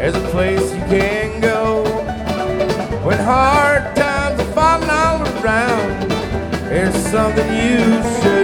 There's a place you can go when hard times are falling all around. There's something you should